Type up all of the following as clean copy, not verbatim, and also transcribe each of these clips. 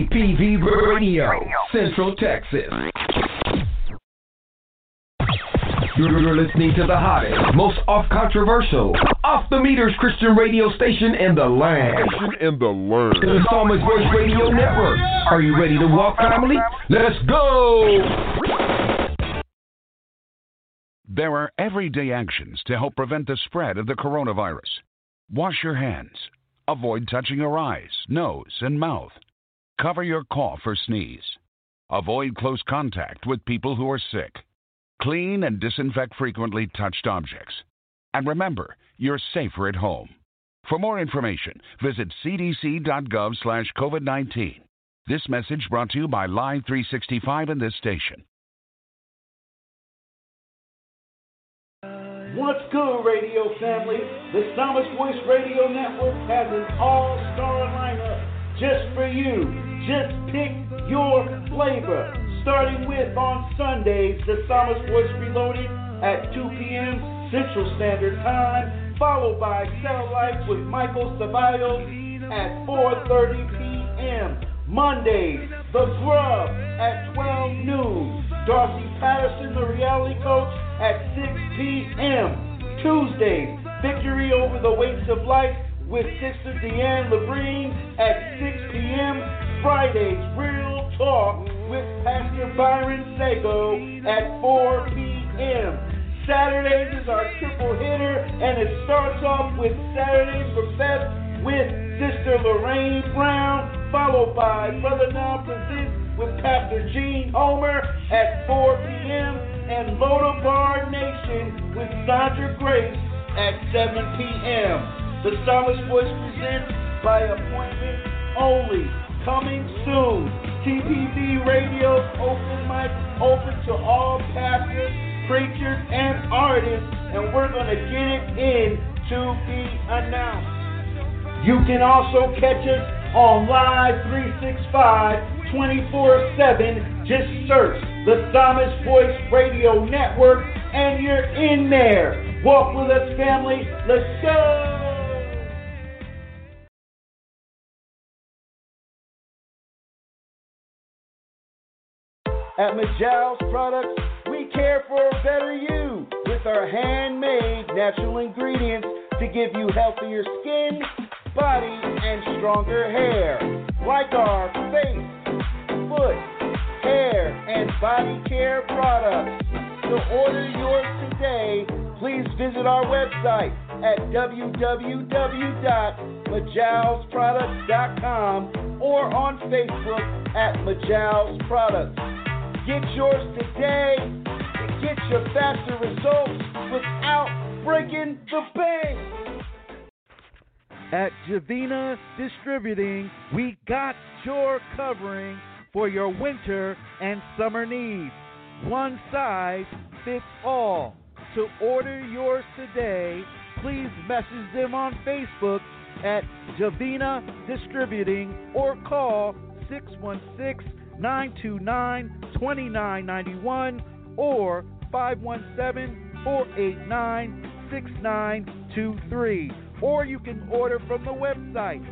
TPV Radio, Central Texas. You're listening to the hottest, most off-controversial, off-the-meters Christian radio station in the land. The Psalmist Voice Radio Network. Are you ready to walk, family? Let's go! There are everyday actions to help prevent the spread of the coronavirus. Wash your hands. Avoid touching your eyes, nose, and mouth. Cover your cough or sneeze. Avoid close contact with people who are sick. Clean and disinfect frequently touched objects. And remember, you're safer at home. For more information, visit cdc.gov/COVID-19. This message brought to you by Live 365 and this station. What's good, radio family? The Psalmist Voice Radio Network has an all-star lineup just for you. Just pick your flavor. Starting with, on Sundays, the Psalmist Voice Reloaded at 2 p.m. Central Standard Time, followed by Satellite with Michael Ceballos at 4:30 p.m. Mondays, The Grub at 12 noon. Darcy Patterson, the reality coach, at 6 p.m. Tuesdays, Victory Over the Weights of Life with Sister Deanne Labrine at 6 p.m. Fridays, Real Talk with Pastor Byron Sago at 4 p.m. Saturdays is our triple hitter, and it starts off with Saturdays for Beth with Sister Lorraine Brown, followed by Brother Now Presents with Pastor Gene Homer at 4 p.m. and Lodabar Nation with Sandra Grace at 7 p.m. The Psalmist Voice presents by appointment only. Coming soon. TPV Radio open mic, open to all pastors, preachers, and artists, and we're going to get it in to be announced. You can also catch us on Live 365 24/7. Just search the Psalmist Voice Radio Network and you're in there. Walk with us, family. Let's go. At Majal's Products, we care for a better you with our handmade natural ingredients to give you healthier skin, body, and stronger hair. Like our face, foot, hair, and body care products. To order yours today, please visit our website at www.majalsproducts.com or on Facebook at Majal's Products. Get yours today and get your faster results without breaking the bank. At Javina Distributing, we got your covering for your winter and summer needs. One size fits all. To order yours today, please message them on Facebook at Javina Distributing or call 616-929-2991 or 517-489-6923. Or you can order from the website,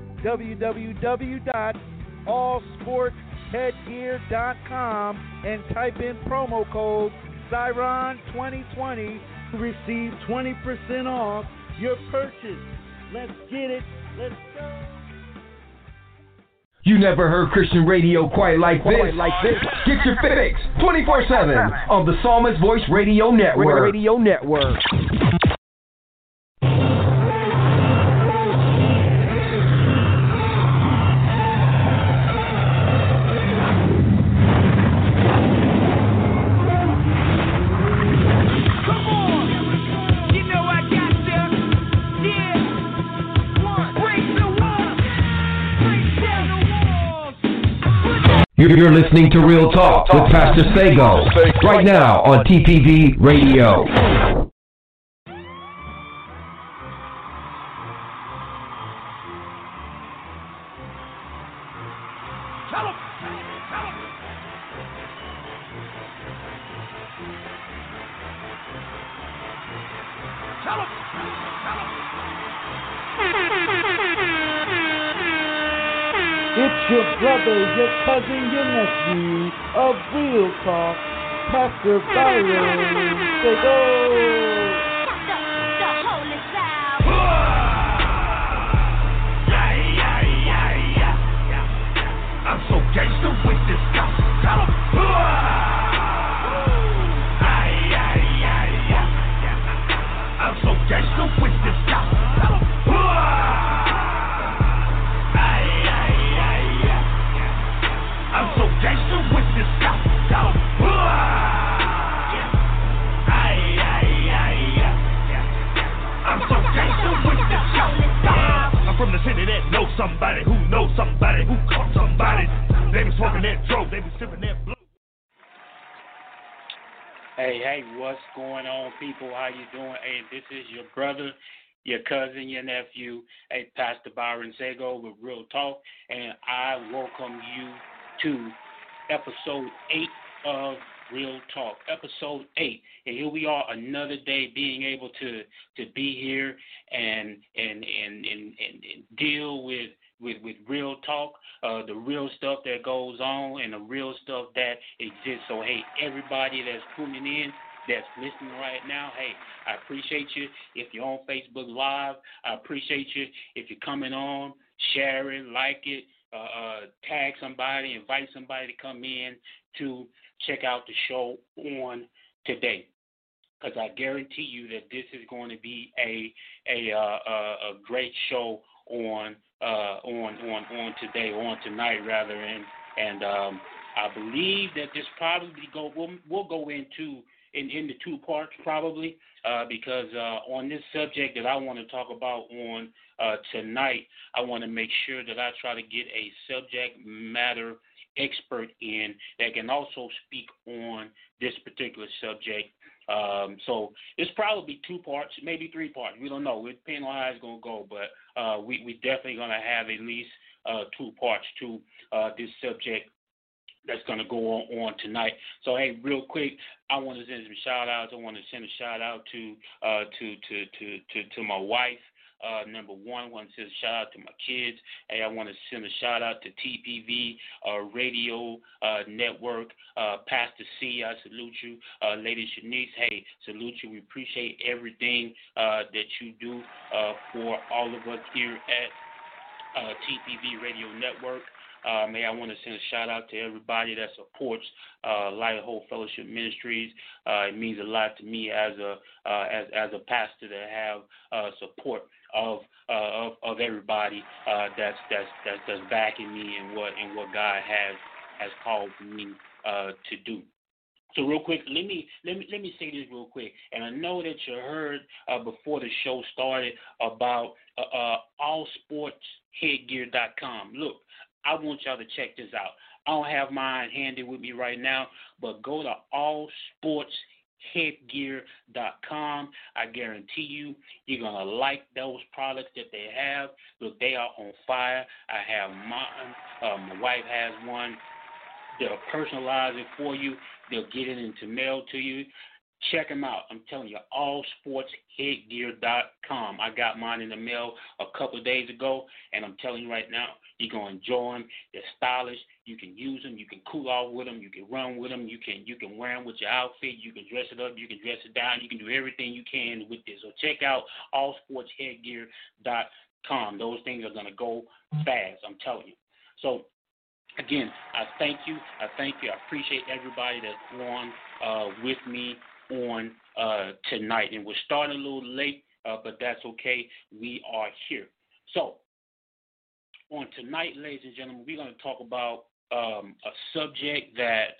www.allsportsheadgear.com, and type in promo code Siron2020 to receive 20% off your purchase. Let's get it. Let's go. You never heard Christian radio quite like this. Get your fix 24/7 on the Psalmist Voice Radio Network. You're listening to Real Talk with Pastor Sago right now on TPV Radio. It's your brother, your cousin, your nephew of Real Talk, Pastor Byron. Say go. I'm so gangster with this stuff. Tell 'em. I'm so gangster with this stuff. Tell 'em. I'm so gangster with this stuff. Tell 'em. I'm so gangster with this stuff. I'm from the city that knows somebody who knows somebody who caught somebody. They be smoking that dope, they be sipping that blue. Hey, what's going on, people? How you doing? Hey, this is your brother, your cousin, your nephew, hey, Pastor Byron Sego with Real Talk, and I welcome you to episode 8 of Real Talk, episode 8. And here we are, another day, being able to be here and deal with real talk, the real stuff that goes on and the real stuff that exists. So, hey, everybody that's tuning in, that's listening right now, hey, I appreciate you. If you're on Facebook Live, I appreciate you. If you're coming on, share it, like it, tag somebody, invite somebody to come in to check out the show on today. Because I guarantee you that this is going to be a great show on today, on tonight rather, and I believe that this probably we'll go into the 2 parts probably, because on this subject that I want to talk about on tonight, I want to make sure that I try to get a subject matter expert in that can also speak on this particular subject. So it's probably 2 parts, maybe 3 parts. We don't know. It depends on how it's going to go, but we definitely going to have at least 2 parts to this subject that's going to go on tonight. So, hey, real quick, I want to send some shout-outs. I want to send a shout-out to my wife. Number one, I want to send a shout out to my kids. Hey, I want to send a shout out to TPV Radio Network. Pastor C, I salute you. Lady Shanice, hey, salute you. We appreciate everything that you do for all of us here at TPV Radio Network. I want to send a shout out to everybody that supports Light of Hope Fellowship Ministries. It means a lot to me as a pastor to have support of everybody that's backing me and what God has called me to do. So real quick, let me say this real quick. And I know that you heard before the show started about allsportsheadgear.com. Look, I want y'all to check this out. I don't have mine handy with me right now, but go to allsportsheadgear.com. I guarantee you're going to like those products that they have. Look, they are on fire. I have mine. My wife has one. They'll personalize it for you. They'll get it into mail to you. Check them out. I'm telling you, allsportsheadgear.com. I got mine in the mail a couple of days ago, and I'm telling you right now, you're going to enjoy them. They're stylish. You can use them. You can cool off with them. You can run with them. You can wear them with your outfit. You can dress it up. You can dress it down. You can do everything you can with this. So check out allsportsheadgear.com. Those things are going to go fast, I'm telling you. So, again, I thank you. I appreciate everybody that's on with me on tonight. And we're starting a little late, but that's okay. We are here. So, on tonight, ladies and gentlemen, we're going to talk about a subject that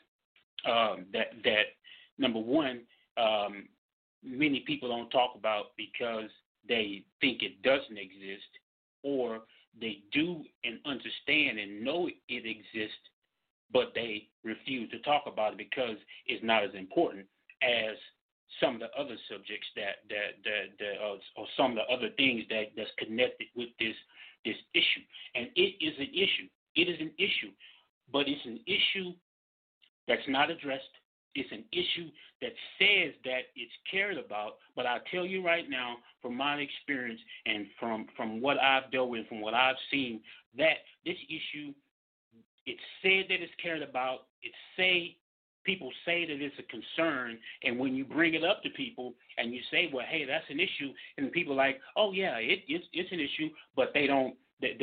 number one, many people don't talk about because they think it doesn't exist, or they do and understand and know it exists, but they refuse to talk about it because it's not as important as some of the other subjects or some of the other things that's connected with this issue. And it is an issue. It is an issue, but it's an issue that's not addressed. It's an issue that says that it's cared about, but I'll tell you right now, from my experience and from what I've dealt with, from what I've seen, that this issue It's said that it's cared about. People say that it's a concern, and when you bring it up to people and you say, "Well, hey, that's an issue," and people are like, "Oh yeah, it's an issue," but they don't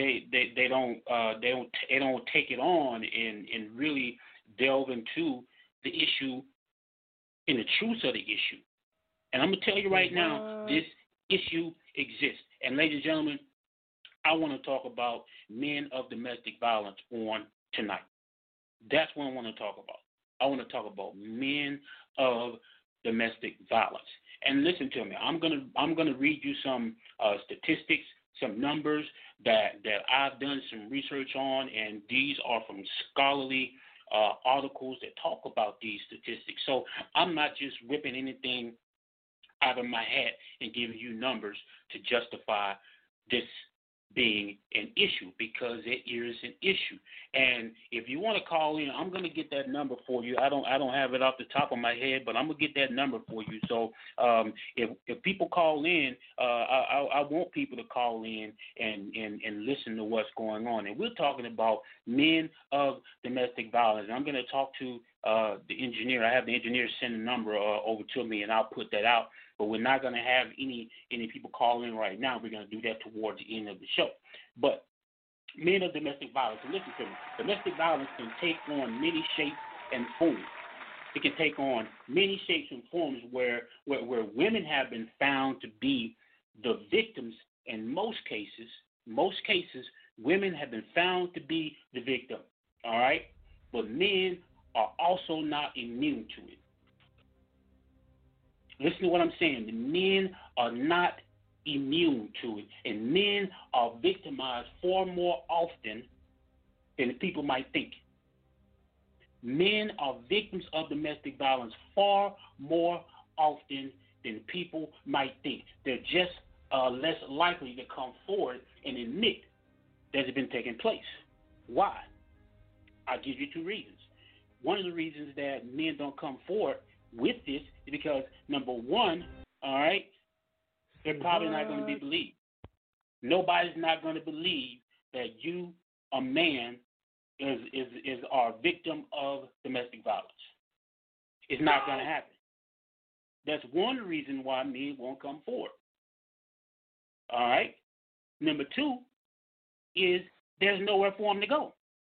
take it on and really delve into the issue and the truth of the issue. And I'm gonna tell you right now, this issue exists. And ladies and gentlemen, I want to talk about men of domestic violence on tonight. That's what I want to talk about. I want to talk about men of domestic violence. And listen to me. I'm gonna read you some statistics, some numbers that I've done some research on, and these are from scholarly articles that talk about these statistics. So I'm not just whipping anything out of my hat and giving you numbers to justify this being an issue, because it is an issue. And if you want to call in, I'm going to get that number for you. I don't have it off the top of my head, but I'm going to get that number for you. So if people call in, I want people to call in and listen to what's going on. And we're talking about men of domestic violence. And I'm going to talk to the engineer. I have the engineer send a number over to me, and I'll put that out. But we're not going to have any people call in right now. We're going to do that towards the end of the show. But men of domestic violence, and listen to me, domestic violence can take on many shapes and forms. It can take on many shapes and forms where women have been found to be the victims. In most cases, women have been found to be the victim. All right? But men are also not immune to it. Listen to what I'm saying. The men are not immune to it, and men are victimized far more often than people might think. Men are victims of domestic violence far more often than people might think. They're just less likely to come forward and admit that it's been taking place. Why? I'll give you two reasons. One of the reasons that men don't come forward with this is because, number one, all right, they're probably not going to be believed. Nobody's not going to believe that you, a man, is a victim of domestic violence. It's not going to happen. That's one reason why men won't come forward. All right? Number two is there's nowhere for them to go.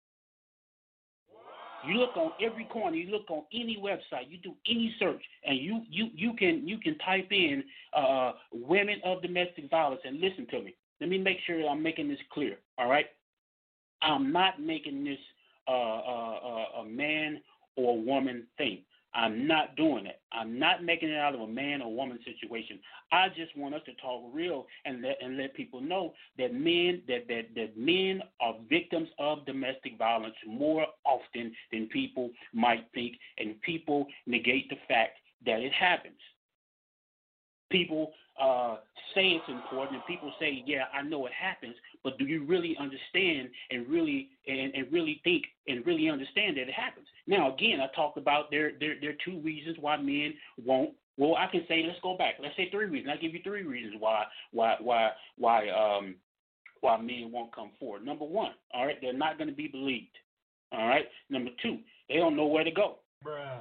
You look on every corner, you look on any website, you do any search, and you can type in women of domestic violence, and listen to me. Let me make sure I'm making this clear, all right? I'm not making this a man or woman thing. I'm not doing it. I'm not making it out of a man or woman situation. I just want us to talk real and let people know that men are victims of domestic violence more often than people might think, and people negate the fact that it happens. People say it's important, and people say, "Yeah, I know it happens," but do you really understand and really think and really understand that it happens? Now, again, I talked about there are two reasons why men won't. Well, I can say, let's go back. Let's say three reasons. I'll give you three reasons why men won't come forward. Number one, all right, they're not going to be believed. All right. Number two, they don't know where to go. Bruh.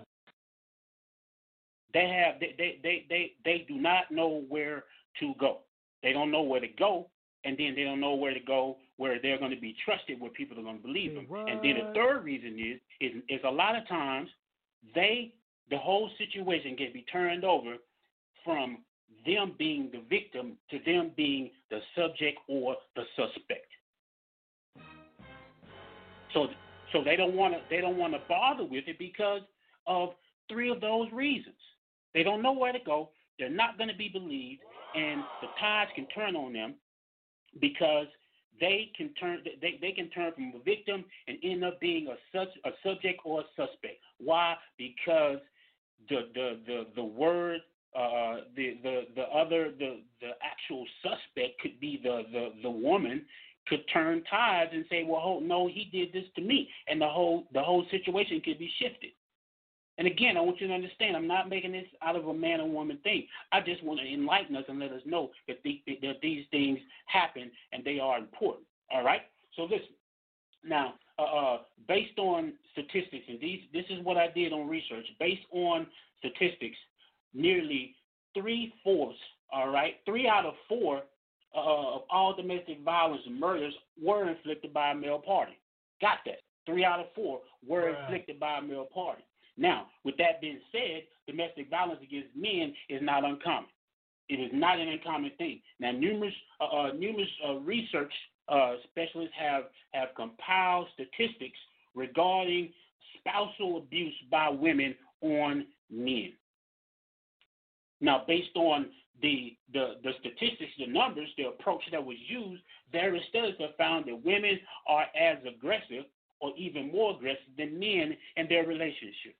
They do not know where to go. They don't know where to go, and then they don't know where to go where they're going to be trusted, where people are going to believe them. What? And then the third reason is a lot of times the whole situation can be turned over from them being the victim to them being the subject or the suspect. So they don't want to bother with it because of three of those reasons. They don't know where to go. They're not going to be believed, and the tides can turn on them because they can turn from a victim and end up being a subject or a suspect. Why? Because the word the actual suspect could be the woman, could turn tides and say, well, no, he did this to me, and the whole situation could be shifted. And again, I want you to understand, I'm not making this out of a man or woman thing. I just want to enlighten us and let us know that these things happen and they are important. All right? So listen. Now, based on statistics, and this is what I did on research. Based on statistics, nearly 3/4, all right, 3 out of 4 of all domestic violence and murders were inflicted by a male party. Got that? 3 out of 4 were inflicted by a male party. Now, with that being said, domestic violence against men is not uncommon. It is not an uncommon thing. Now, numerous research specialists have compiled statistics regarding spousal abuse by women on men. Now, based on the statistics, the numbers, the approach that was used, various studies have found that women are as aggressive or even more aggressive than men in their relationships.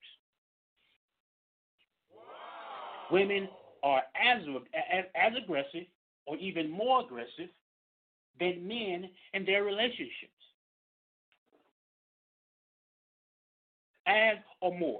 Wow. Women are as aggressive or even more aggressive than men in their relationships. As or more.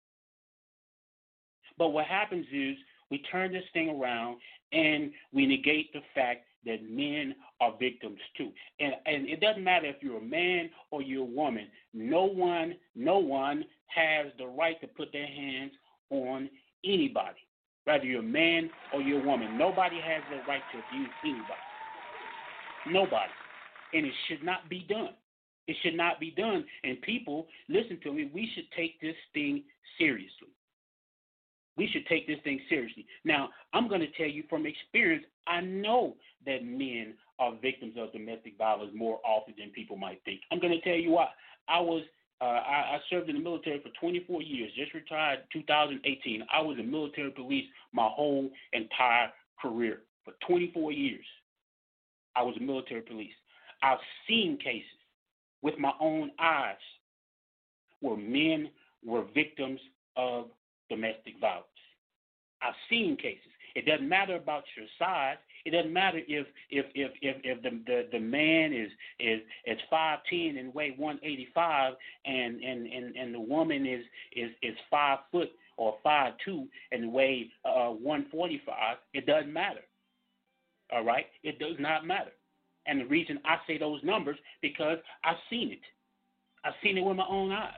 But what happens is we turn this thing around and we negate the fact that men are victims too. And it doesn't matter if you're a man or you're a woman. No one has the right to put their hands on anybody. Whether you're a man or you're a woman. Nobody has the right to abuse anybody. Nobody. And it should not be done. It should not be done. And people, listen to me, we should take this thing seriously. We should take this thing seriously. Now, I'm going to tell you from experience, I know that men are victims of domestic violence more often than people might think. I'm going to tell you why. I served in the military for 24 years, just retired in 2018. I was in military police my whole entire career. For 24 years, I was in military police. I've seen cases with my own eyes where men were victims of domestic violence. I've seen cases. It doesn't matter about your size. It doesn't matter if the man is 5'10" and weigh 185 and the woman is 5 foot or 5'2" and weigh 145. It doesn't matter. All right? It does not matter. And the reason I say those numbers because I've seen it. I've seen it with my own eyes.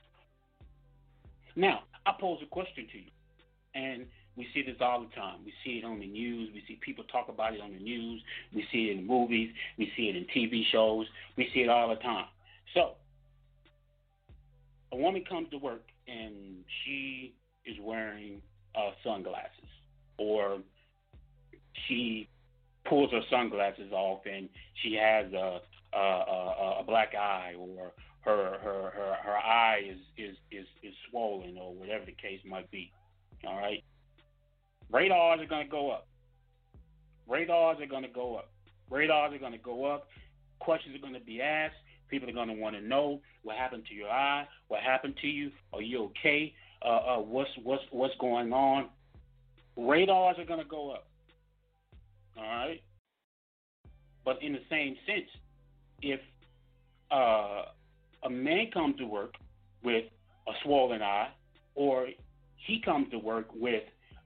Now, I pose a question to you, and we see this all the time. We see it on the news. We see people talk about it on the news. We see it in movies. We see it in TV shows. We see it all the time. So, a woman comes to work, and she is wearing sunglasses, or she pulls her sunglasses off, and she has a black eye, or her eye is swollen, or whatever the case might be. All right, radars are going to go up. Radars are going to go up. Radars are going to go up. Questions are going to be asked. People are going to want to know what happened to your eye. What happened to you? Are you okay? What's going on? Radars are going to go up. All right. But in the same sense, if a man comes to work with a swollen eye, or he comes to work with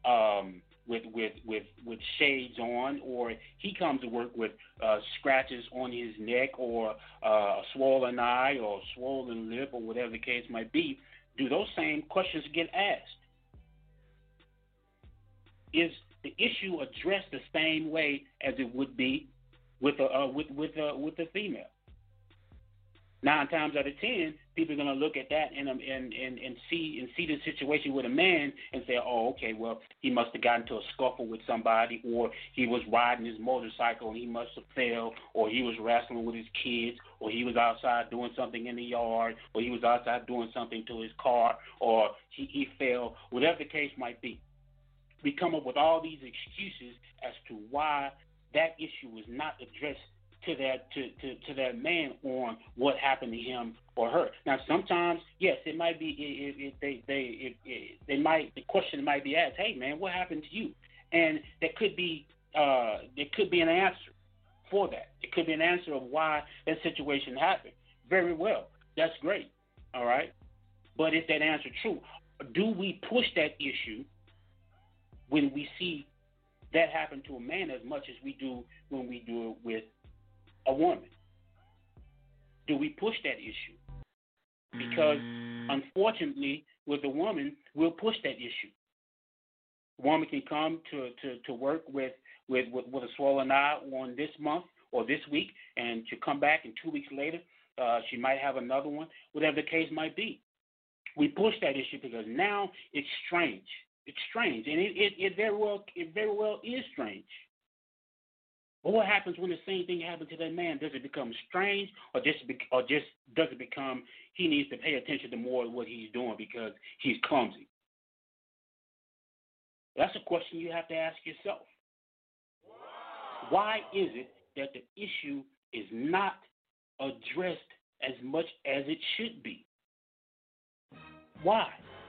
shades on, or he comes to work with scratches on his neck, or a swollen eye, or a swollen lip, or whatever the case might be, do those same questions get asked? Is the issue addressed the same way as it would be with a female? 9 times out of 10, people are going to look at that and see the situation with a man and say, oh, okay, well, he must have gotten into a scuffle with somebody, or he was riding his motorcycle and he must have fell, or he was wrestling with his kids, or he was outside doing something in the yard, or he was outside doing something to his car, or he fell, whatever the case might be. We come up with all these excuses as to why that issue was not addressed to that man on what happened to him or her. Now, sometimes, yes, it might be the question might be asked, hey man, what happened to you? And there could be an answer for that. It could be an answer of why that situation happened. Very well, that's great. All right, but is that answer true? Do we push that issue when we see that happen to a man as much as we do when we do it with a woman? Do we push that issue? Because unfortunately, with a woman, we'll push that issue. A woman can come to work with a swollen eye on this month or this week, and she'll come back, and 2 weeks later, she might have another one, whatever the case might be. We push that issue because now it's strange. It's strange, and it very well is strange. But what happens when the same thing happens to that man? Does it become strange, or just does it become he needs to pay attention to more of what he's doing because he's clumsy? That's a question you have to ask yourself. Why is it that the issue is not addressed as much as it should be? Why?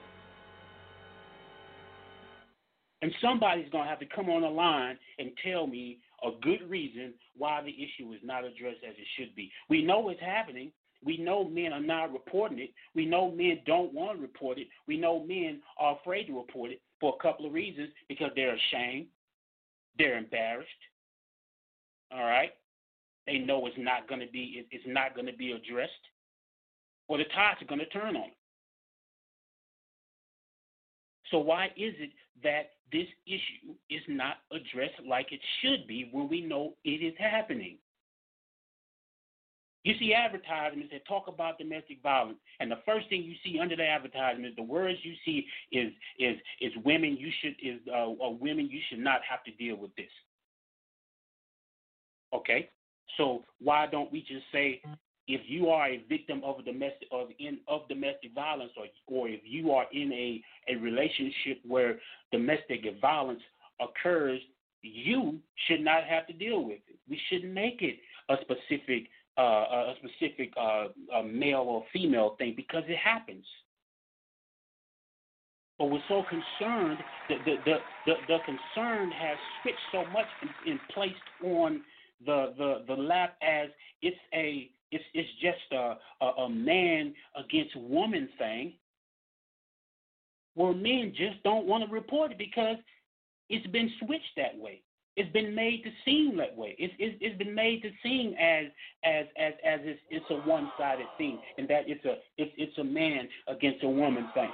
And somebody's going to have to come on the line and tell me a good reason why the issue is not addressed as it should be. We know it's happening. We know men are not reporting it. We know men don't want to report it. We know men are afraid to report it for a couple of reasons, because they're ashamed. They're embarrassed. All right? They know it's not going to be addressed, or the tides are going to turn on them. So why is it that this issue is not addressed like it should be when we know it is happening? You see advertisements that talk about domestic violence, and the first thing you see under the advertisement, the words you see is women. Women, you should not have to deal with this. Okay, so why don't we just say, if you are a victim of domestic violence, or if you are in a relationship where domestic violence occurs, you should not have to deal with it. We shouldn't make it a specific male or female thing, because it happens. But we're so concerned that the concern has switched so much and placed on the lap as it's just a man against woman thing, where men just don't want to report it because it's been switched that way. It's been made to seem that way. It's been made to seem as it's a one-sided thing, and that it's a man against a woman thing.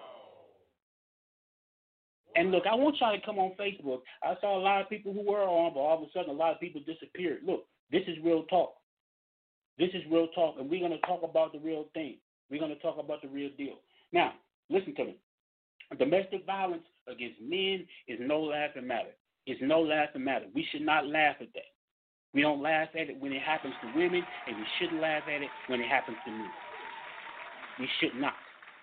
And look, I want y'all to come on Facebook. I saw a lot of people who were on, but all of a sudden a lot of people disappeared. Look, this is real talk. This is real talk, and we're going to talk about the real thing. We're going to talk about the real deal. Now, listen to me. Domestic violence against men is no laughing matter. It's no laughing matter. We should not laugh at that. We don't laugh at it when it happens to women, and we shouldn't laugh at it when it happens to men. We should not.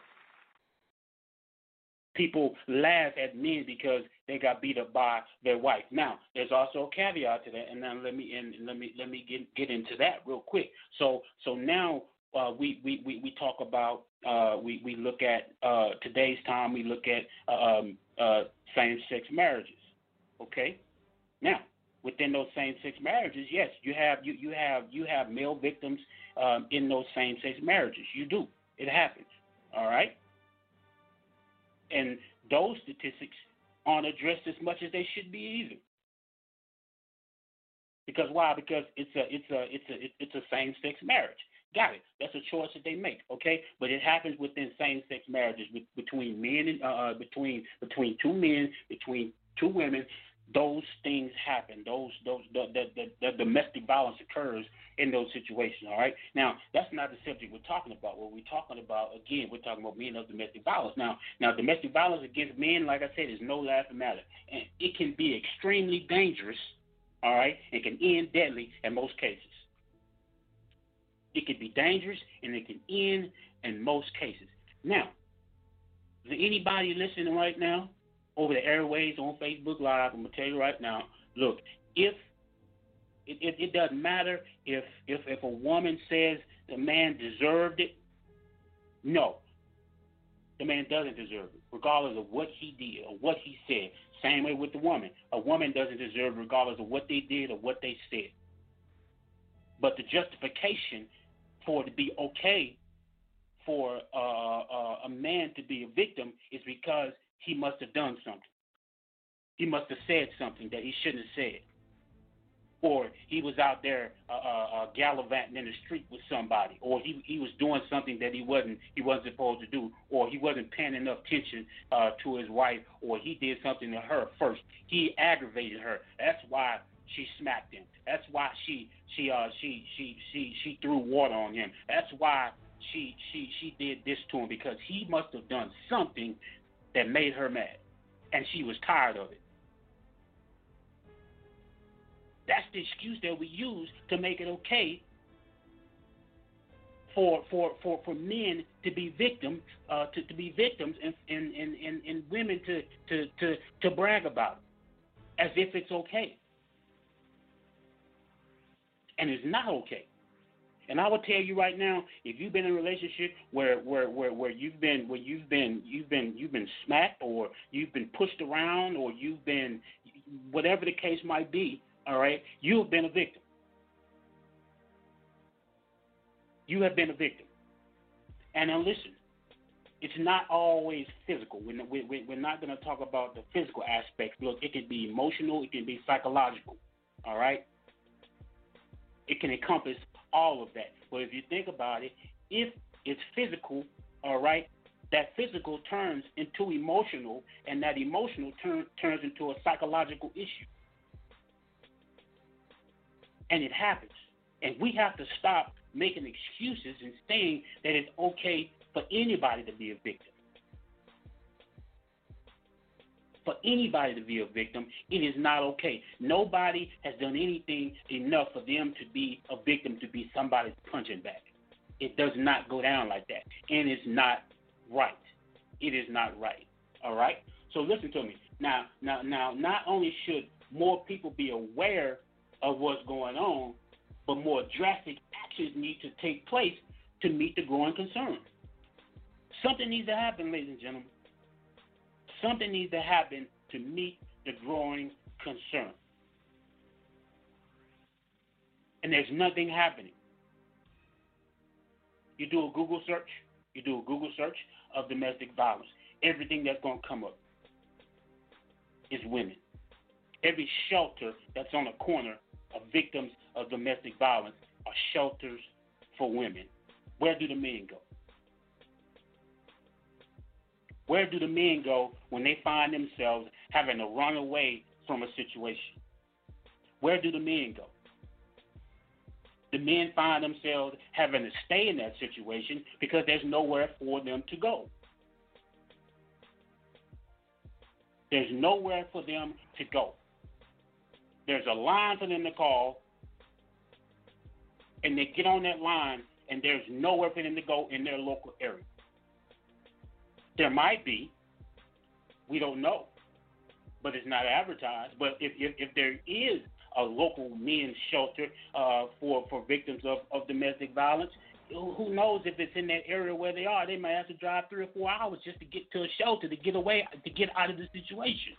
People laugh at men because they got beat up by their wife. Now, there's also a caveat to that, and now let me get into that real quick. So now we talk about we look at today's time. We look at same-sex marriages. Okay. Now, within those same-sex marriages, yes, you have male victims in those same-sex marriages. You do. It happens. All right. And those statistics aren't addressed as much as they should be either. Because why? Because it's a same-sex marriage. Got it. That's a choice that they make. Okay, but it happens within same-sex marriages between men and between two men, between two women. Those things happen. The domestic violence occurs in those situations. All right. Now, that's not the subject we're talking about. What we're talking about, again, we're talking about men of domestic violence. Now, domestic violence against men, like I said, is no laughing matter, and it can be extremely dangerous. All right. It can end deadly in most cases. It can be dangerous, and it can end in most cases. Now, is there anybody listening right now over the airwaves on Facebook Live? I'm going to tell you right now, look, if it doesn't matter if a woman says the man deserved it, no, the man doesn't deserve it, regardless of what he did or what he said. Same way with the woman. A woman doesn't deserve it regardless of what they did or what they said. But the justification for it to be okay for a man to be a victim is because he must have done something. He must have said something that he shouldn't have said. or he was out there gallivanting in the street with somebody, or he was doing something that he wasn't supposed to do, or he wasn't paying enough attention to his wife, or he did something to her first. He aggravated her. That's why she smacked him. That's why she threw water on him. That's why she did this to him, because he must have done something that made her mad, and she was tired of it. That's the excuse that we use to make it okay for men to be victims, to be victims, and women to brag about it as if it's okay, and it's not okay. And I will tell you right now, if you've been in a relationship where you've been smacked, or you've been pushed around, or you've been, whatever the case might be, all right, you have been a victim. You have been a victim. And now listen, it's not always physical. We're not going to talk about the physical aspects, because it can be emotional, it can be psychological, all right? It can encompass all of that. But if you think about it, if it's physical, all right, that physical turns into emotional, and that emotional turns into a psychological issue. And it happens. And we have to stop making excuses and saying that it's okay for anybody to be a victim. For anybody to be a victim, it is not okay. Nobody has done anything enough for them to be a victim, to be somebody's punching bag. It does not go down like that. And it's not right. It is not right. All right? So listen to me. Now, not only should more people be aware of what's going on, but more drastic actions need to take place to meet the growing concern. Something needs to happen, ladies and gentlemen. Something needs to happen to meet the growing concern. And there's nothing happening. You do a Google search of domestic violence. Everything that's going to come up is women. Every shelter that's on a corner of victims of domestic violence are shelters for women. Where do the men go? Where do the men go when they find themselves having to run away from a situation? Where do the men go? The men find themselves having to stay in that situation because there's nowhere for them to go. There's nowhere for them to go. There's a line for them to call, and they get on that line, and there's nowhere for them to go in their local area. There might be. We don't know. But it's not advertised. But if there is a local men's shelter for victims of domestic violence, who knows if it's in that area where they are. They might have to drive 3 or 4 hours just to get to a shelter, to get away, to get out of the situation.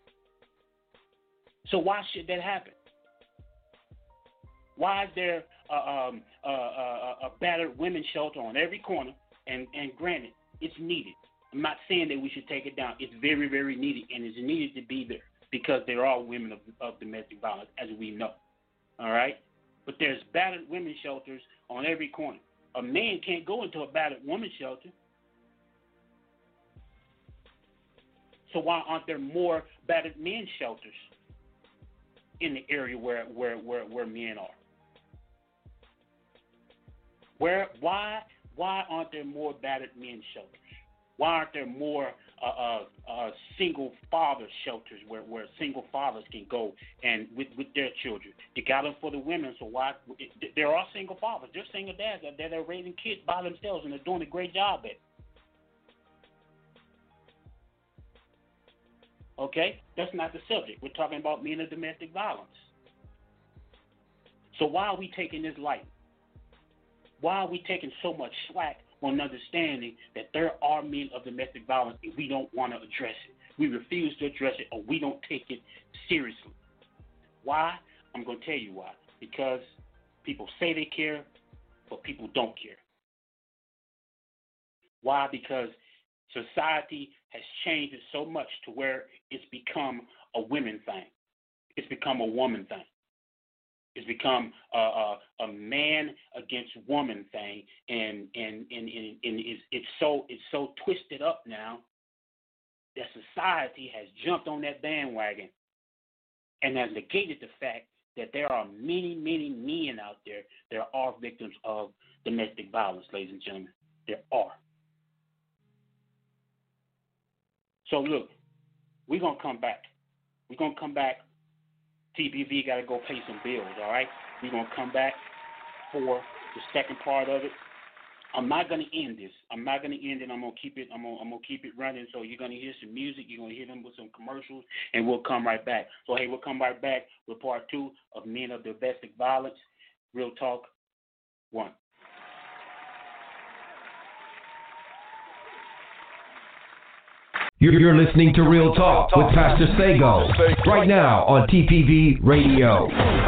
So why should that happen? Why is there a battered women's shelter on every corner? And granted, it's needed. I'm not saying that we should take it down. It's very, very needed, and it's needed to be there because there are women of domestic violence, as we know. All right? But there's battered women's shelters on every corner. A man can't go into a battered women's shelter. So why aren't there more battered men's shelters in the area where men are? Why aren't there more battered men's shelters? Why aren't there more single father shelters where single fathers can go and with their children? You got them for the women, so why? There are single fathers. There's single dads that are raising kids by themselves, and they're doing a great job at it. Okay? That's not the subject. We're talking about men of domestic violence. So why are we taking this light? Why are we taking so much slack on understanding that there are men of domestic violence and we don't want to address it? We refuse to address it, or we don't take it seriously. Why? I'm going to tell you why. Because people say they care, but people don't care. Why? Because society has changed it so much to where it's become a women thing. It's become a woman thing. It's become a man against woman thing, and it's so twisted up now that society has jumped on that bandwagon and has negated the fact that there are many, many men out there that are victims of domestic violence, ladies and gentlemen. There are. So look, we're gonna come back. We're gonna come back. TPV got to go pay some bills, all right? We're going to come back for the second part of it. I'm not going to end this. I'm going to keep it. I'm going to keep it running. So you're going to hear some music. You're going to hear them with some commercials, and we'll come right back. So, hey, we'll come right back with part 2 of Men of Domestic Violence. Real Talk 1. You're listening to Real Talk with Pastor Sago right now on TPV Radio.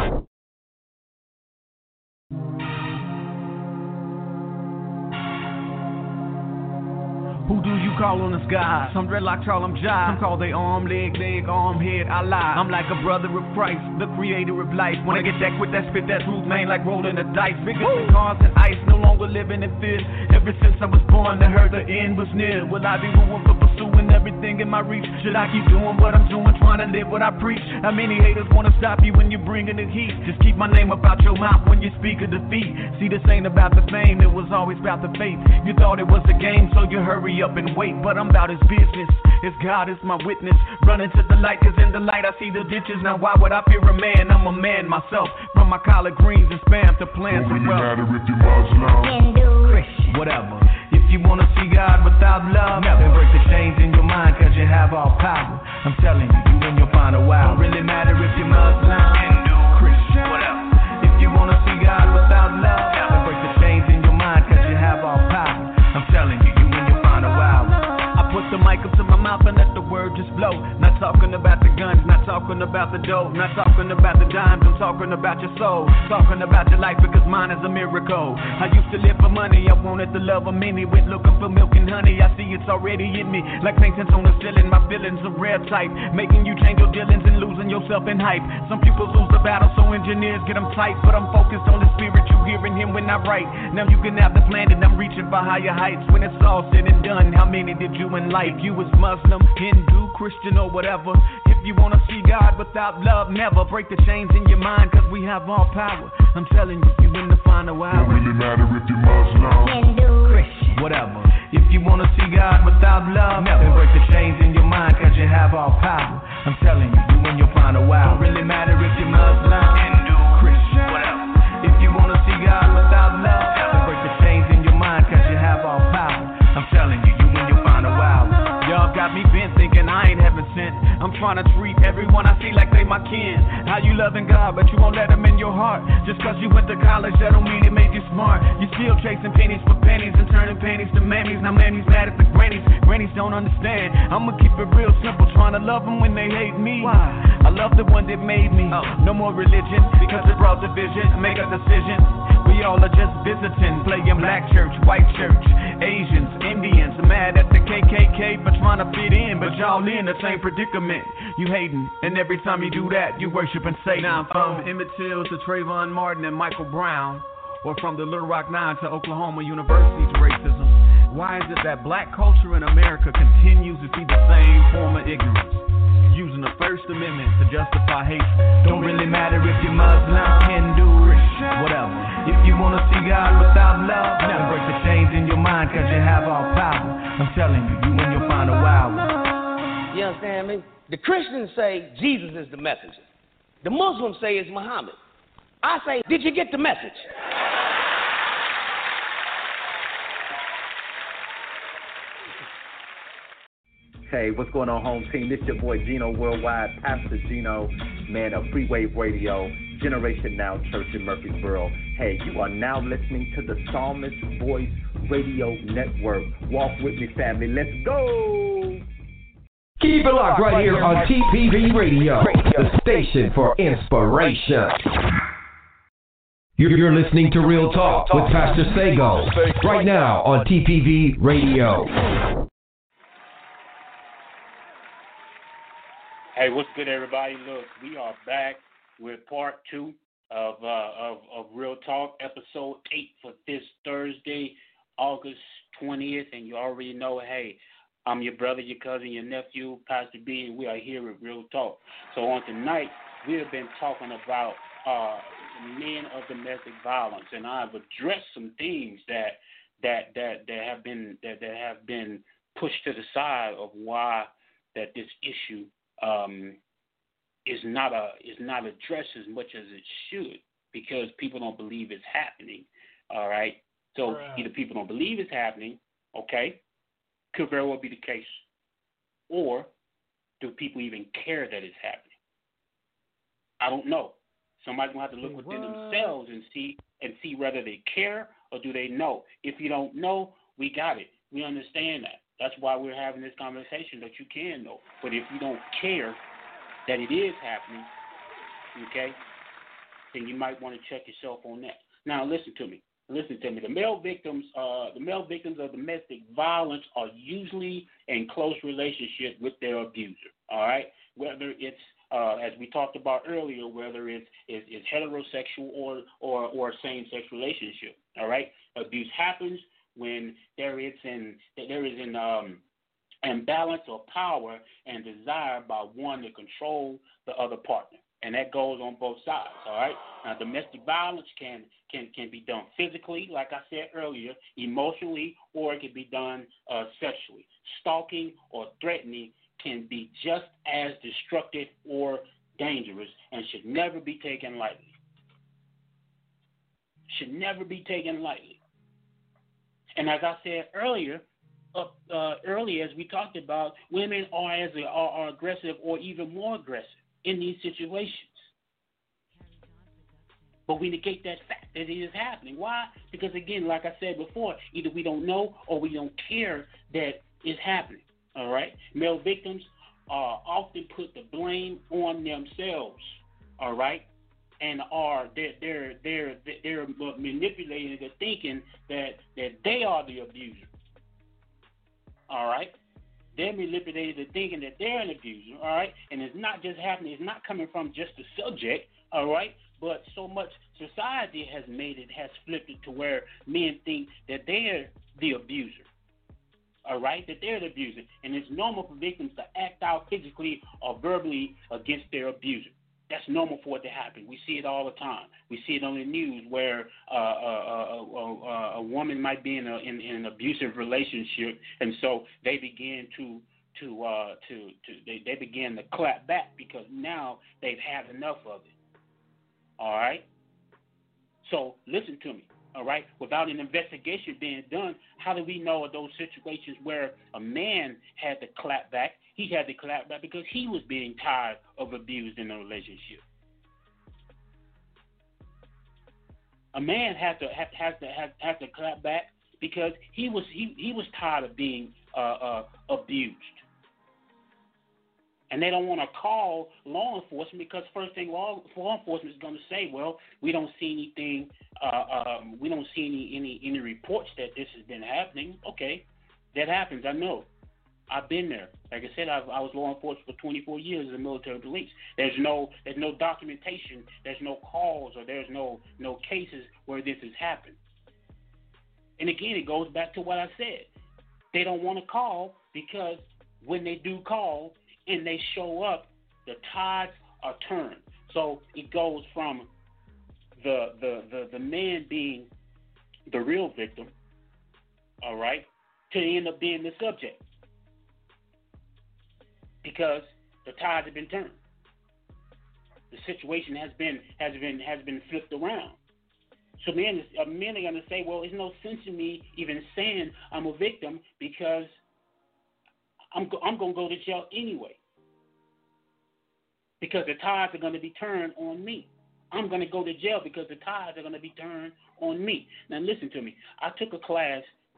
Who do you call on the sky? Some dreadlock call them jive. Some call they arm, leg, arm, head, I lie. I'm like a brother of Christ, the creator of life. When I get that quick, that spit, that smooth, man, like rolling the dice. Bigger than cars and ice, no longer living in fear. Ever since I was born, I heard the end was near. Will I be moving for pursuing everything in my reach? Should I keep doing what I'm doing, trying to live what I preach? How many haters wanna stop you when you're bringing the heat? Just keep my name up out your mouth when you speak of defeat. See, this ain't about the fame, it was always about the faith. You thought it was a game, so you hurry up and wait, but I'm about his business. His God is my witness. Running to the light, cause in the light I see the ditches. Now why would I fear a man? I'm a man myself. From my collard greens and spam to plans of wealth. Matter if you're Muslim, Christian, whatever. If you wanna see God without love, then break the chains in your mind, cause you have all power. I'm telling you, you and you'll find a wow. Don't really matter if you're Muslim, Hindu, Christian, whatever. If you wanna see God without love, then break the chains in your mind, cause you have all power. I'm telling you, you and you'll find a wow. I put the mic up to my mouth and let the word just blow. Not talking about the guns, not talking about the dope, not talking about the dimes, I'm talking about your soul. Talking about your life because mine is a miracle. I used to live for money, I wanted the love of many. Went looking for milk and honey, I see it's already in me. Like paintings on the ceiling, my feelings are rare type, making you change your dealings and losing yourself in hype. Some people lose the battle, so engineers get them tight. But I'm focused on the spirit, you hearing him when I write. Now you can have the planet, I'm reaching for higher heights. When it's all said and done, how many did you enlighten? You was Muslim, Hindu, Christian, or whatever. If you wanna see God without love, never break the chains in your mind, cause we have all power. I'm telling you, you in the final hour. don't really matter if you're Muslim, Hindu, Christian, whatever. If you wanna see God without love, never break the chains in your mind, cause you have all power. I'm telling you, you in your final hour. Don't really matter if you're Muslim, Hindu, Christian, whatever. If you wanna see God without love, never break the chains in your mind, cause you have all power. I'm telling you, you in your final hour. Y'all got me bent thinking I ain't heaven sent. I'm trying to treat everyone I see like they my kin. How you loving God, but you won't let him in your heart. Just cause you went to college, that don't mean it made you smart. You still chasing pennies for pennies and turning pennies to mammies. Now mammies mad at the grannies. Grannies don't understand. I'ma keep it real simple, trying to love them when they hate me. Why? I love the one that made me. No more religion, because it brought division. Make a decision. We all are just visiting, playing black church, white church, Asians, Indians, mad at the KKK for trying to fit in, but y'all in the same predicament. You hating, and every time you do that, you worshiping Satan. Now from Emmett Till to Trayvon Martin and Michael Brown, or from the Little Rock Nine to Oklahoma University to racism. Why is it that black culture in America continues to see the same form of ignorance? Using the First Amendment to justify hate. Don't really matter if you're Muslim, Hindu, Christian, whatever. If you wanna see God without love, never break the chains in your mind, cause you have all power. I'm telling you, you in your final hour. You understand me? The Christians say Jesus is the messenger. The Muslims say it's Muhammad. I say, did you get the message? Hey, what's going on, home team? This your boy Gino Worldwide, Pastor Gino, man of Free Wave Radio, Generation Now Church in Murfreesboro. Hey, you are now listening to the Psalmist Voice Radio Network. Walk with me, family. Let's go! Keep it locked right here on TPV Radio, the station for inspiration. You're listening to Real Talk with Pastor Sago right now on TPV Radio. Hey, what's good, everybody? Look, we are back with part 2 of Real Talk, episode 8 for this Thursday, August 20th. And you already know, hey, I'm your brother, your cousin, your nephew, Pastor B, and we are here with Real Talk. So on tonight, we have been talking about men of domestic violence, and I've addressed some things that have been pushed to the side of why that this issue is not addressed as much as it should, because people don't believe it's happening. All right, so either people don't believe it's happening, okay, could very well be the case, or do people even care that it's happening? I don't know. Somebody's gonna have to look within themselves and see whether they care or do they know. If you don't know, we got it. We understand that. That's why we're having this conversation, that you can know. But if you don't care that it is happening, okay, then you might want to check yourself on that. Now listen to me. The male victims of domestic violence are usually in close relationship with their abuser. All right, whether it's as we talked about earlier, whether it's heterosexual or same-sex relationship. All right, abuse happens when there is an imbalance of power and desire by one to control the other partner, and that goes on both sides. All right. Now, domestic violence can be done physically, like I said earlier, emotionally, or it can be done sexually. Stalking or threatening can be just as destructive or dangerous and should never be taken lightly. And as I said earlier, as we talked about, women are aggressive or even more aggressive in these situations. But we negate that fact that it is happening. Why? Because, again, like I said before, either we don't know or we don't care that it's happening. All right? Male victims often put the blame on themselves. All right? And they're manipulating the thinking that they are the abuser. All right? They're manipulating the thinking that they're an abuser. All right? And it's not just happening. It's not coming from just the subject. All right? But so much society has flipped it to where men think that they're the abuser. All right, that they're the abuser. And it's normal for victims to act out physically or verbally against their abuser. That's normal for it to happen. We see it all the time. We see it on the news where a woman might be in an abusive relationship, and so they begin to clap back because now they've had enough of it. All right? So listen to me. All right? Without an investigation being done, how do we know of those situations where a man had to clap back? He had to clap back because he was being tired of abused in a relationship. A man has to clap back because he was tired of being abused. And they don't want to call law enforcement because first thing law enforcement is going to say, well, we don't see anything, we don't see any reports that this has been happening. Okay, that happens. I know. I've been there. Like I said, I was law enforcement for 24 years as a military police. There's no documentation. There's no calls or there's no cases where this has happened. And again, it goes back to what I said. They don't want to call because when they do call and they show up, the tides are turned. So it goes from the man being the real victim, all right, to end up being the subject. Because the tides have been turned. The situation has been flipped around. So men are going to say, well, there's no sense in me even saying I'm a victim because I'm going to go to jail anyway. Because the tides are going to be turned on me. I'm going to go to jail because the tides are going to be turned on me. Now listen to me. I took a class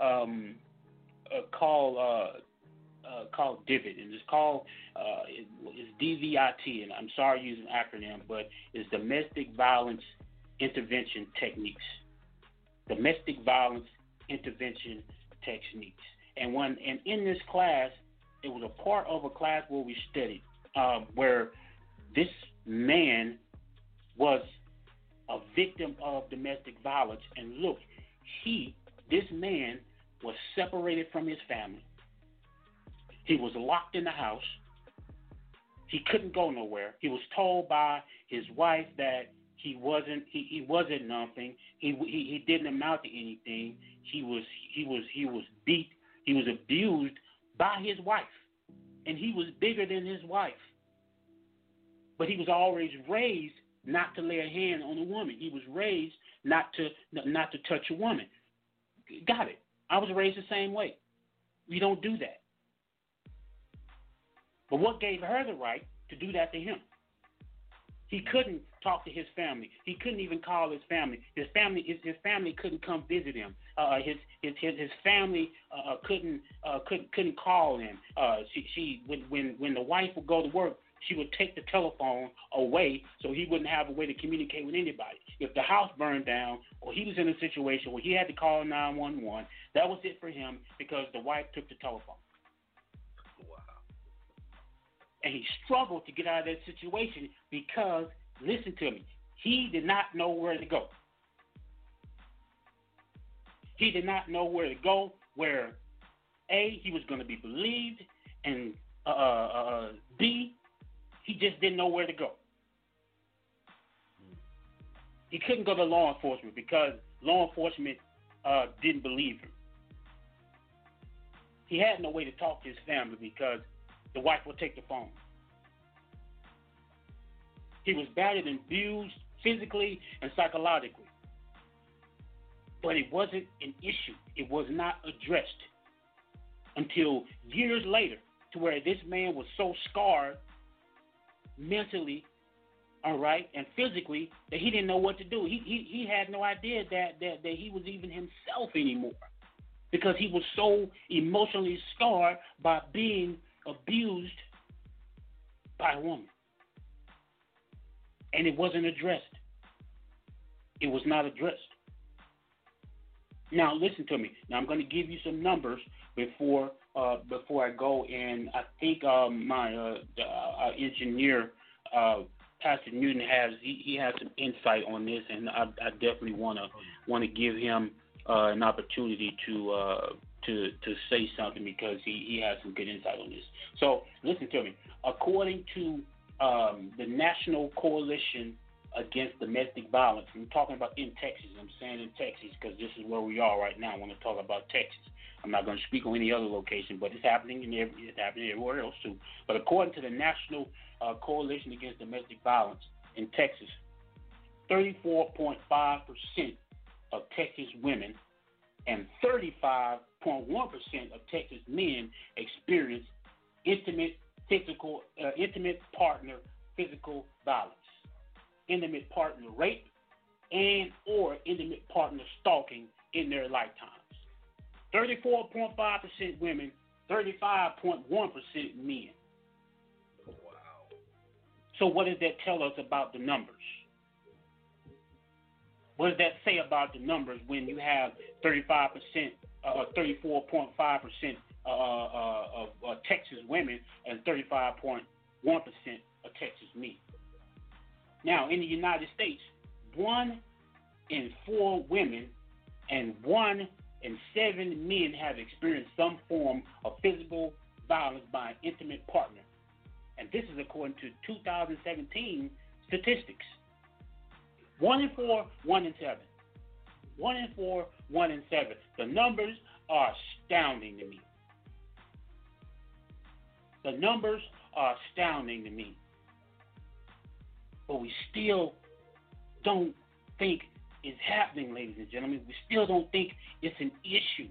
called DIVIT, and it's called it's DVIT, and I'm sorry using acronym, but it's Domestic Violence Intervention Techniques. Domestic Violence Intervention Techniques. And in this class, it was a part of a class where we studied where this man was a victim of domestic violence. And look, this man was separated from his family. He was locked in the house. He couldn't go nowhere. He was told by his wife that he wasn't nothing. He didn't amount to anything. He was beat. He was abused by his wife, and he was bigger than his wife. But he was always raised not to lay a hand on a woman. He was raised not to touch a woman. Got it. I was raised the same way. We don't do that. But what gave her the right to do that to him? He couldn't talk to his family. He couldn't even call his family. His family couldn't come visit him. His family couldn't call him. When the wife would go to work, she would take the telephone away so he wouldn't have a way to communicate with anybody. If the house burned down or he was in a situation where he had to call 911, that was it for him because the wife took the telephone. Wow. And he struggled to get out of that situation because, listen to me, he did not know where to go. He did not know where to go, where A, he was going to be believed, and B, he just didn't know where to go. He couldn't go to law enforcement because law enforcement didn't believe him. He had no way to talk to his family because the wife would take the phone. He was battered and abused physically and psychologically. But it wasn't an issue. It was not addressed until years later, to where this man was so scarred mentally, all right, and physically that he didn't know what to do. He had no idea that he was even himself anymore because he was so emotionally scarred by being abused by a woman. And it wasn't addressed. It was not addressed. Now, listen to me. Now, I'm going to give you some numbers before I go. And I think my engineer, Pastor Newton, he has some insight on this, and I definitely want to give him an opportunity to say something because he has some good insight on this. So, listen to me. According to the National Coalition Against Domestic Violence, I'm talking about in Texas. I'm saying in Texas because this is where we are right now. I want to talk about Texas. I'm not going to speak on any other location, but it's happening everywhere else too. But according to the National Coalition Against Domestic Violence in Texas, 34.5% of Texas women and 35.1% of Texas men experience intimate partner physical violence, intimate partner rape, and or intimate partner stalking in their lifetimes. 34.5% women, 35.1% men. Wow. So what does that tell us about the numbers? What does that say about the numbers when you have 35%, 34.5% of Texas women and 35.1% of Texas men? Now, in the United States, 1 in 4 women and 1 in 7 men have experienced some form of physical violence by an intimate partner. And this is according to 2017 statistics. 1 in 4, 1 in 7. 1 in 4, 1 in 7. The numbers are astounding to me. The numbers are astounding to me. But we still don't think it's happening, ladies and gentlemen. We still don't think it's an issue.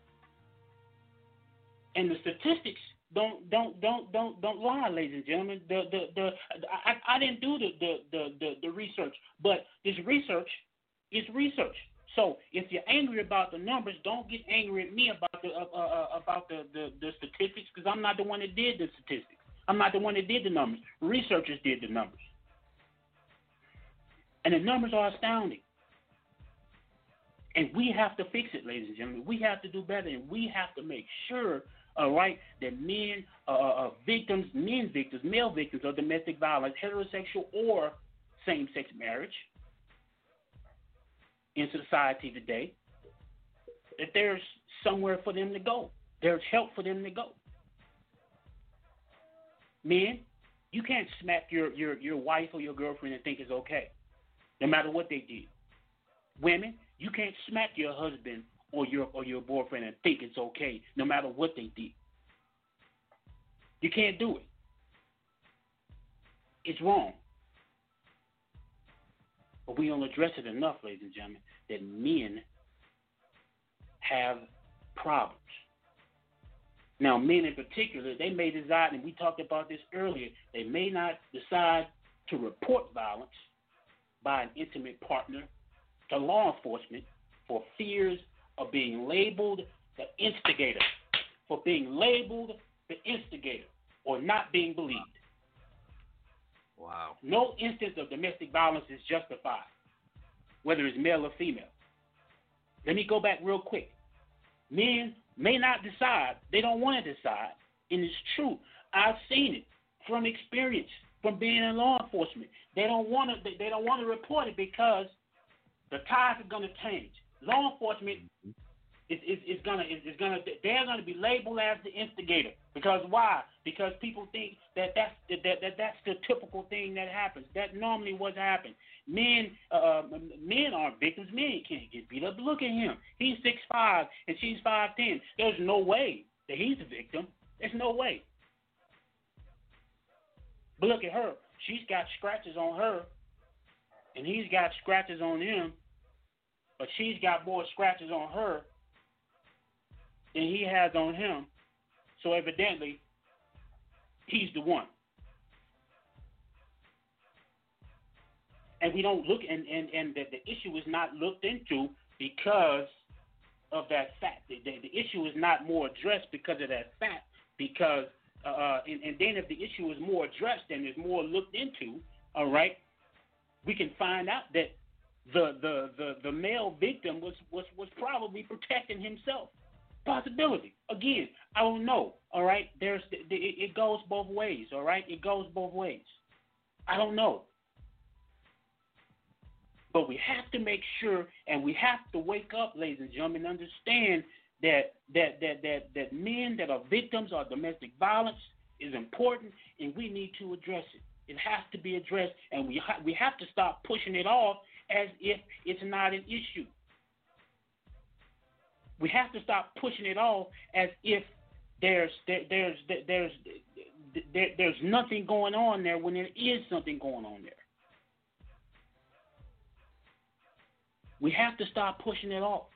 And the statistics don't lie, ladies and gentlemen. I didn't do the research, but this research is research. So if you're angry about the numbers, don't get angry at me about the statistics, because I'm not the one that did the statistics. I'm not the one that did the numbers. Researchers did the numbers. And the numbers are astounding. And we have to fix it, ladies and gentlemen. We have to do better, and we have to make sure, all right, that men male victims of domestic violence, heterosexual or same-sex marriage, in society today that there's somewhere for them to go. There's help for them to go. Men, you can't smack your wife or your girlfriend and think it's okay, no matter what they did. Women, you can't smack your husband or your boyfriend and think it's okay, no matter what they did. You can't do it. It's wrong. But we don't address it enough, ladies and gentlemen, that men have problems. Now, men in particular, they may decide, and we talked about this earlier, they may not decide to report violence by an intimate partner to law enforcement for fears of being labeled the instigator, or not being believed. Wow. No instance of domestic violence is justified, whether it's male or female. Let me go back real quick. Men may not decide, they don't want to decide, and it's true. I've seen it from experience, from being in law enforcement. They don't want to report it because the tides are going to change. Law enforcement they're going to be labeled as the instigator. Because why? Because people think that's the typical thing that happens. That normally what happens. Men aren't victims. Men can't get beat up. Look at him. He's 6'5" and she's 5'10". There's no way that he's a victim. There's no way. But look at her. She's got scratches on her, and he's got scratches on him. But she's got more scratches on her than he has on him. So evidently, he's the one. And we don't look, and the issue is not looked into because of that fact. The issue is not more addressed because of that fact. Because, and then if the issue is more addressed and is more looked into, all right, we can find out that the male victim was probably protecting himself. Possibility. Again, I don't know. All right, it goes both ways. All right, it goes both ways. I don't know. But we have to make sure, and we have to wake up, ladies and gentlemen, and understand that men that are victims of domestic violence is important, and we need to address it. It has to be addressed, and we have to stop pushing it off as if it's not an issue. We have to stop pushing it off as if there's nothing going on there when there is something going on there. We have to stop pushing it off.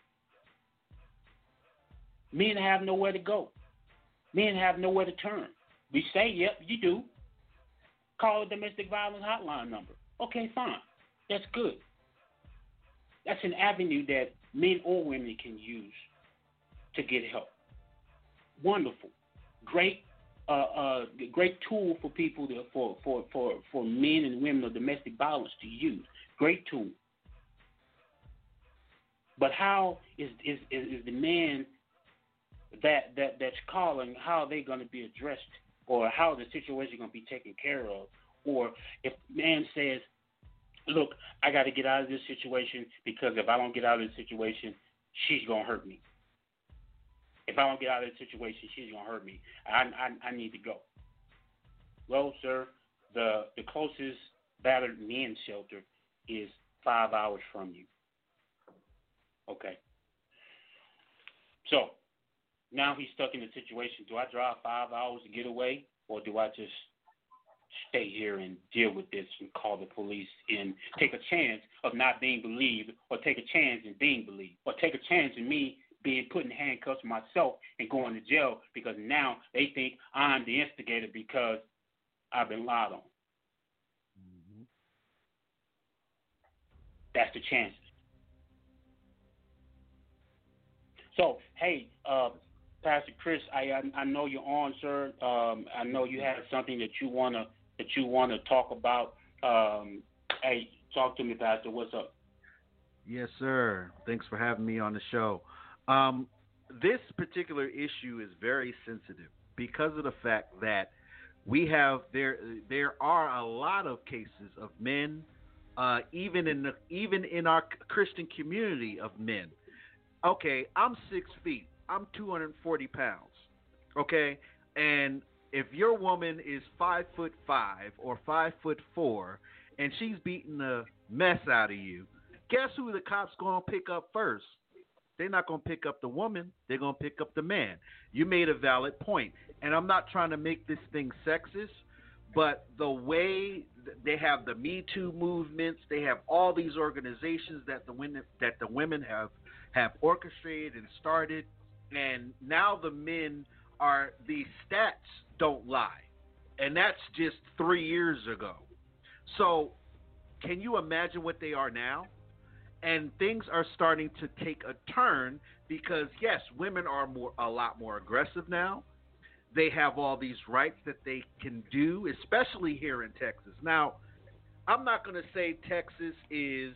Men have nowhere to go. Men have nowhere to turn. We say, yep, you do. Call a domestic violence hotline number. Okay, fine. That's good. That's an avenue that men or women can use to get help. Wonderful. Great great tool for people for men and women of domestic violence to use. Great tool. But how is the man that's calling, how are they going to be addressed, or how the situation is going to be taken care of? Or if the man says, look, I got to get out of this situation because if I don't get out of this situation, she's going to hurt me. If I don't get out of this situation, she's going to hurt me. I need to go. Well, sir, the closest battered men's shelter is 5 hours from you. Okay. So now he's stuck in a situation. Do I drive 5 hours to get away, or do I just stay here and deal with this and call the police and take a chance of not being believed, or take a chance in being believed, or take a chance in me being put in handcuffs myself and going to jail because now they think I'm the instigator because I've been lied on. Mm-hmm. That's the chances. So, hey, Pastor Chris, I know you're on, sir. I know you have something that you wanna talk about. Hey, talk to me, Pastor. What's up? Yes, sir. Thanks for having me on the show. This particular issue is very sensitive because of the fact that we have there are a lot of cases of men even in our Christian community of men. Okay, I'm 6 feet. I'm 240 pounds. Okay, and if your woman is 5'5" or 5'4", and she's beating the mess out of you, guess who the cops gonna pick up first? They're not gonna pick up the woman. They're gonna pick up the man. You made a valid point, and I'm not trying to make this thing sexist, but the way they have the Me Too movements, they have all these organizations that the women have orchestrated and started, and now the men are, the stats don't lie, and that's just 3 years ago. So can you imagine what they are now? And things are starting to take a turn because, yes, women are a lot more aggressive now. They have all these rights that they can do, especially here in Texas. Now, I'm not going to say Texas is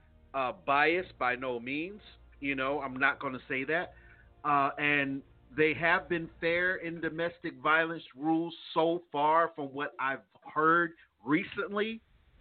biased by no means. You know, I'm not going to say that. And they have been fair in domestic violence rules so far from what I've heard recently.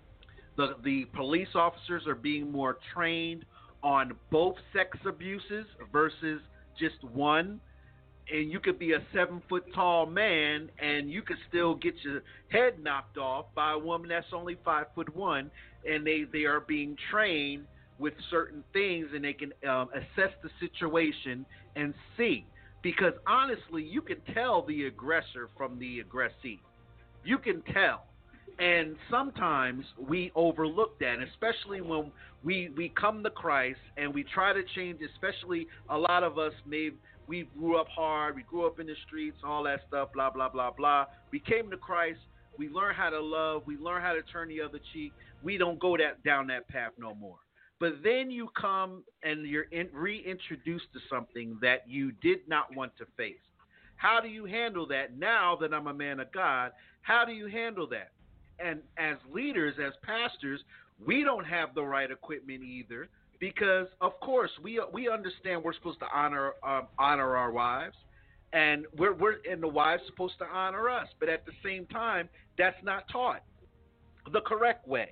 The police officers are being more trained on both sex abuses versus just one. And you could be a 7-foot-tall man and you could still get your head knocked off by a woman that's only 5'1", and they are being trained with certain things, and they can assess the situation and see. Because honestly, you can tell the aggressor from the aggressee. You can tell. And sometimes we overlook that, especially when we come to Christ and we try to change, especially a lot of us, we grew up hard, we grew up in the streets, all that stuff, blah, blah, blah, blah. We came to Christ, we learned how to love, we learned how to turn the other cheek. We don't go down that path no more. But then you come and you're reintroduced to something that you did not want to face. How do you handle that now that I'm a man of God? How do you handle that? And as leaders, as pastors, we don't have the right equipment either, because of course we understand we're supposed to honor our wives, and and the wives supposed to honor us. But at the same time, that's not taught the correct way.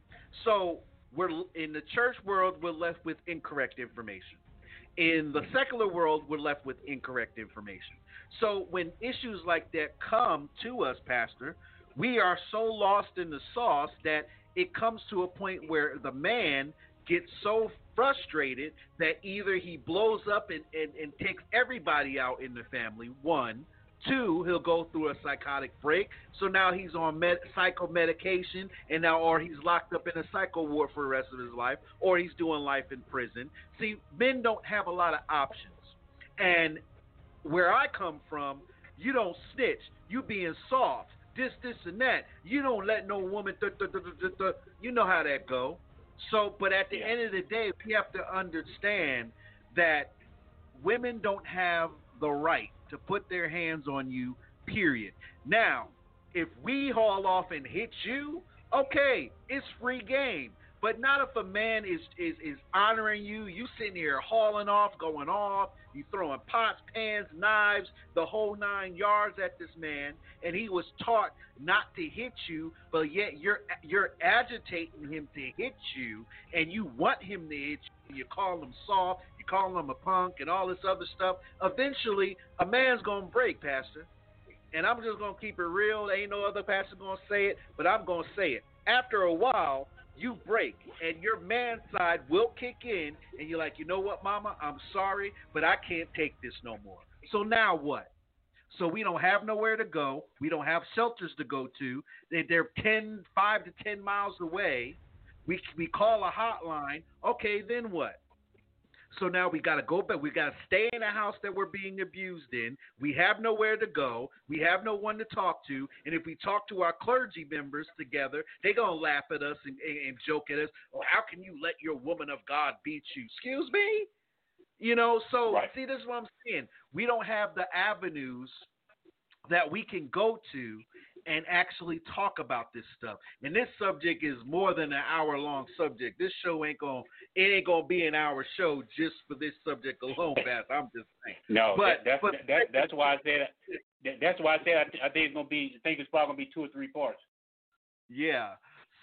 So we're in the church world, we're left with incorrect information. In the secular world, we're left with incorrect information. So when issues like that come to us, Pastor, we are so lost in the sauce that it comes to a point where the man gets so frustrated that either he blows up and takes everybody out in the family, one. Two, he'll go through a psychotic break. So now he's on psycho medication, and now, or he's locked up in a psycho ward for the rest of his life, or he's doing life in prison. See, men don't have a lot of options. And where I come from, you don't snitch. You being soft. This, and that. You don't let no woman, you know how that go. So, but at the end of the day, we have to understand that women don't have the right to put their hands on you, period. Now, if we haul off and hit you, okay, it's free game. But not if a man is honoring you. You sitting here hauling off, going off. You throwing pots, pans, knives, the whole 9 yards at this man, and he was taught not to hit you, but yet you're agitating him to hit you, and you want him to hit you. You call him soft, you call him a punk, and all this other stuff. Eventually, a man's gonna break, Pastor. And I'm just gonna keep it real. There ain't no other pastor gonna say it, but I'm gonna say it. After a while, you break, and your man side will kick in, and you're like, you know what, mama, I'm sorry, but I can't take this no more. So now what? So we don't have nowhere to go. We don't have shelters to go to. They're 5 to 10 miles away. We call a hotline. Okay, then what? So now we got to go back. We got to stay in a house that we're being abused in. We have nowhere to go. We have no one to talk to. And if we talk to our clergy members together, they're going to laugh at us and joke at us. Oh, how can you let your woman of God beat you? Excuse me? You know, so right. See, this is what I'm saying. We don't have the avenues that we can go to and actually talk about this stuff. And this subject is more than an hour-long subject. This show ain't gonna be an hour show just for this subject alone, Pastor. I'm just saying. No, that's why I said. That's why I said I think it's probably gonna be 2 or 3 parts. Yeah.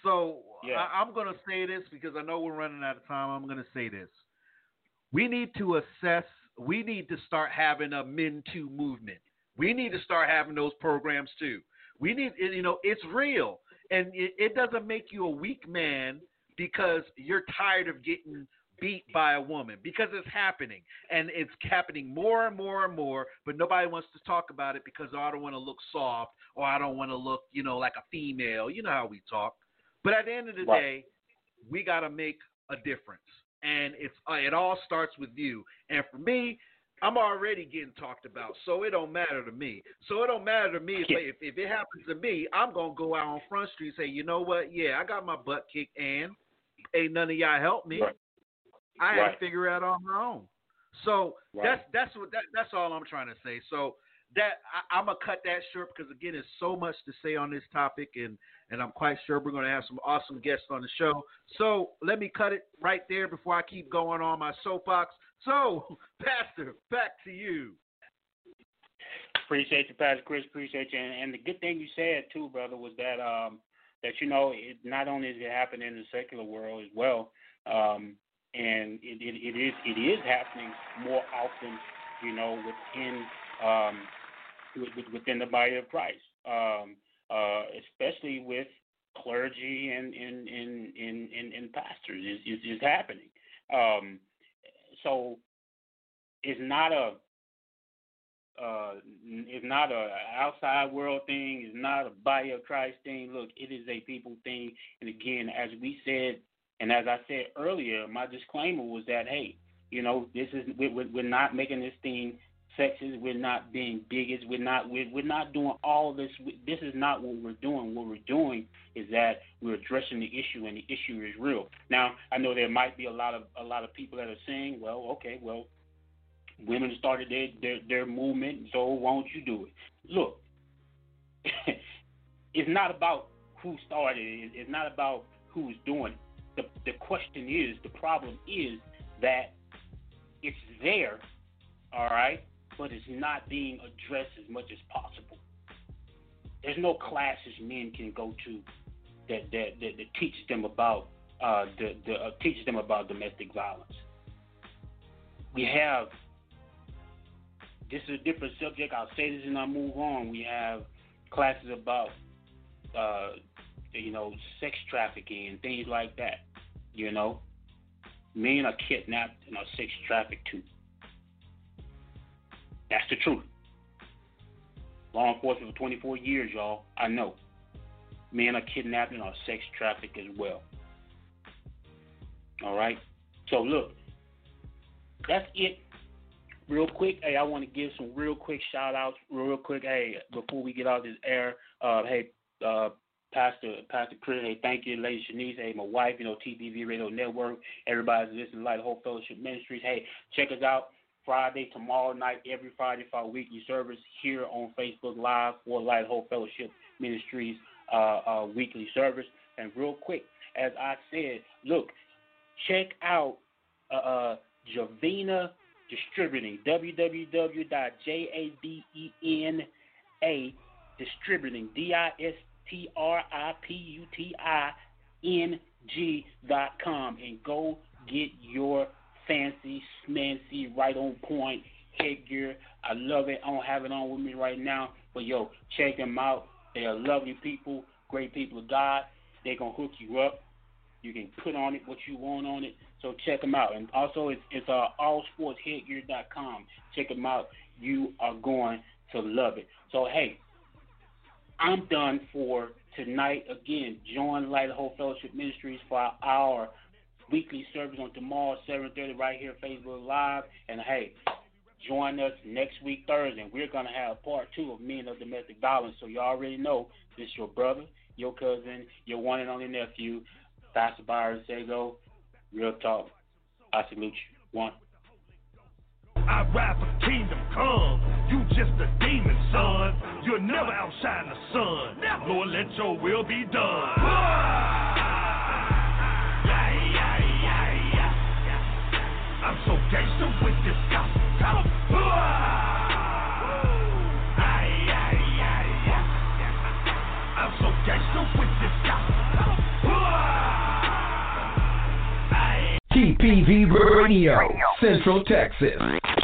So I'm going to say this because I know we're running out of time. I'm going to say this. We need to assess. We need to start having a Men Too movement. We need to start having those programs too. We need, it's real. And it doesn't make you a weak man because you're tired of getting beat by a woman, because it's happening. And it's happening more and more and more, but nobody wants to talk about it because I don't want to look soft or I don't want to look, like a female. You know how we talk. But at the end of the day, we got to make a difference. And it all starts with you. And for me, I'm already getting talked about, so it don't matter to me. So it don't matter to me if it happens to me. I'm gonna go out on Front Street and say, you know what? Yeah, I got my butt kicked, and ain't none of y'all help me. Right. I had to figure it out on my own. So that's all I'm trying to say. So that I'm gonna cut that short because again, there's so much to say on this topic, and I'm quite sure we're gonna have some awesome guests on the show. So let me cut it right there before I keep going on my soapbox. So, Pastor, back to you. Appreciate you, Pastor Chris. Appreciate you. And the good thing you said too, brother, was that it not only is it happening in the secular world as well, and it is happening more often, within the body of Christ, especially with clergy and pastors. It's happening. So it's not a outside world thing. It's not a body of Christ thing. Look, it is a people thing. And again, as we said, and as I said earlier, my disclaimer was that, hey, this is we're not making this thing sexist. We're not being bigots. We're not doing all this. This is not what we're doing. What we're doing is that we're addressing the issue, and the issue is real. Now, I know there might be a lot of people that are saying, well, women started their movement, so why don't you do it? Look, it's not about who started it. It's not about who's doing it. The question is, the problem is that it's there, all right, but it's not being addressed as much as possible. There's no classes men can go to that teaches them about domestic violence. We have, this is a different subject. I'll say this and I'll move on. We have classes about sex trafficking and things like that. Men are kidnapped and are sex trafficked too. That's the truth. Law enforcement for 24 years, y'all. I know. Men are kidnapped and are sex trafficked as well. All right? So, look, that's it. Real quick, hey, I want to give some real quick shout-outs real quick. Hey, before we get out this air, Pastor Chris, hey, thank you, Lady Shanice, hey, my wife, TBV Radio Network, everybody's listening to Light Hope Fellowship Ministries. Hey, check us out Friday, tomorrow night, every Friday for our weekly service here on Facebook Live for Light Hope Fellowship Ministries weekly service. And real quick, as I said, look, check out Javena Distributing, www.javena Distributing, distriputing.com, and go get your fancy, smancy, right on point headgear. I love it. I don't have it on with me right now, but check them out. They are lovely people, great people of God. They're going to hook you up. You can put on it what you want on it, so check them out. And also, it's allsportsheadgear.com. Check them out. You are going to love it. So, hey, I'm done for tonight. Again, join Light Hope Fellowship Ministries for our weekly service on tomorrow, 7:30, right here, Facebook Live. And, hey, join us next week, Thursday. And we're going to have part 2 of Men of Domestic Violence. So you already know this is your brother, your cousin, your one and only nephew, Pastor Byron Sego. Real talk. I salute you. One. I ride for kingdom come. You just a demon, son. You'll never outshine the sun. Never. Lord, let your will be done. I'm so gangster with this gospel. I'm so gangster with this gospel. TV Radio, Central Texas.